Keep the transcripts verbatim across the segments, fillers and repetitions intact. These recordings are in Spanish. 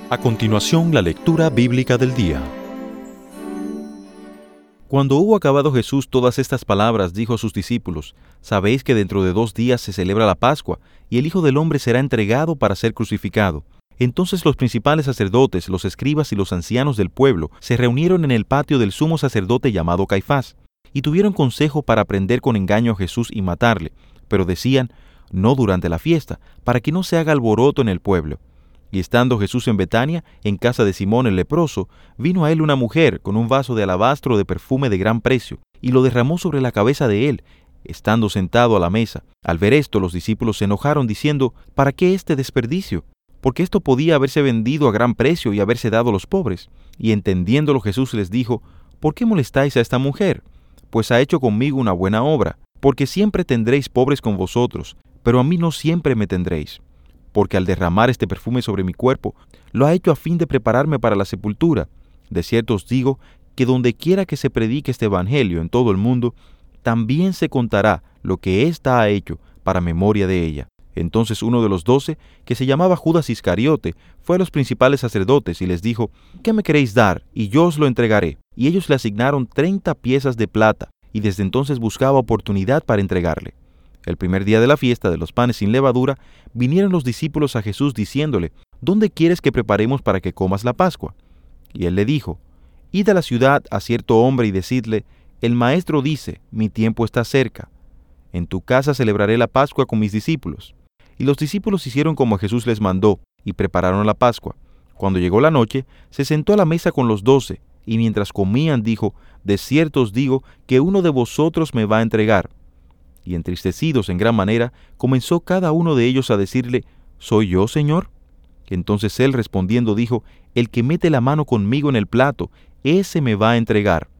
A continuación, la lectura bíblica del día. Cuando hubo acabado Jesús todas estas palabras, dijo a sus discípulos: Sabéis que dentro de dos días se celebra la Pascua, y el Hijo del Hombre será entregado para ser crucificado. Entonces los principales sacerdotes, los escribas y los ancianos del pueblo se reunieron en el patio del sumo sacerdote llamado Caifás, y tuvieron consejo para prender con engaño a Jesús y matarle, pero decían: no durante la fiesta, para que no se haga alboroto en el pueblo. Y estando Jesús en Betania, en casa de Simón el leproso, vino a él una mujer con un vaso de alabastro de perfume de gran precio, y lo derramó sobre la cabeza de él, estando sentado a la mesa. Al ver esto, los discípulos se enojaron, diciendo: ¿Para qué este desperdicio? Porque esto podía haberse vendido a gran precio y haberse dado a los pobres. Y entendiéndolo, Jesús les dijo: ¿Por qué molestáis a esta mujer? Pues ha hecho conmigo una buena obra. Porque siempre tendréis pobres con vosotros, pero a mí no siempre me tendréis. Porque al derramar este perfume sobre mi cuerpo, lo ha hecho a fin de prepararme para la sepultura. De cierto os digo que donde quiera que se predique este evangelio en todo el mundo, también se contará lo que ésta ha hecho para memoria de ella. Entonces uno de los doce, que se llamaba Judas Iscariote, fue a los principales sacerdotes y les dijo: ¿Qué me queréis dar? Y yo os lo entregaré. Y ellos le asignaron treinta piezas de plata, y desde entonces buscaba oportunidad para entregarle. El primer día de la fiesta de los panes sin levadura, vinieron los discípulos a Jesús diciéndole: ¿Dónde quieres que preparemos para que comas la Pascua? Y él le dijo: Id a la ciudad a cierto hombre y decidle: El maestro dice, mi tiempo está cerca. En tu casa celebraré la Pascua con mis discípulos. Y los discípulos hicieron como Jesús les mandó, y prepararon la Pascua. Cuando llegó la noche, se sentó a la mesa con los doce, y mientras comían dijo: De cierto os digo que uno de vosotros me va a entregar. Y entristecidos en gran manera, comenzó cada uno de ellos a decirle: ¿Soy yo, Señor? Entonces él respondiendo dijo: El que mete la mano conmigo en el plato, ese me va a entregar.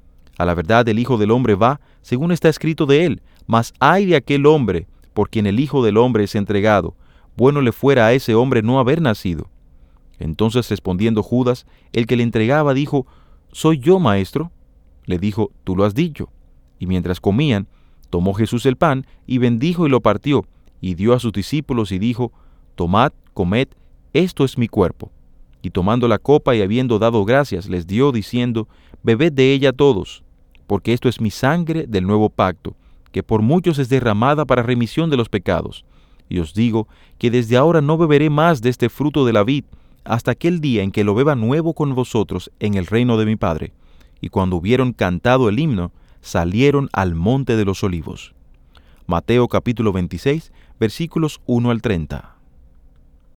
A la verdad el Hijo del Hombre va, según está escrito de él, mas ay de aquel hombre por quien el Hijo del Hombre es entregado. Bueno le fuera a ese hombre no haber nacido. Entonces respondiendo Judas, el que le entregaba, dijo: ¿Soy yo, maestro? Le dijo: Tú lo has dicho. Y mientras comían, tomó Jesús el pan, y bendijo y lo partió, y dio a sus discípulos, y dijo: Tomad, comed, esto es mi cuerpo. Y tomando la copa y habiendo dado gracias, les dio, diciendo: Bebed de ella todos, porque esto es mi sangre del nuevo pacto, que por muchos es derramada para remisión de los pecados. Y os digo que desde ahora no beberé más de este fruto de la vid, hasta aquel día en que lo beba nuevo con vosotros en el reino de mi Padre. Y cuando hubieron cantado el himno, salieron al monte de los olivos. Mateo capítulo veintiséis, versículos uno al treinta.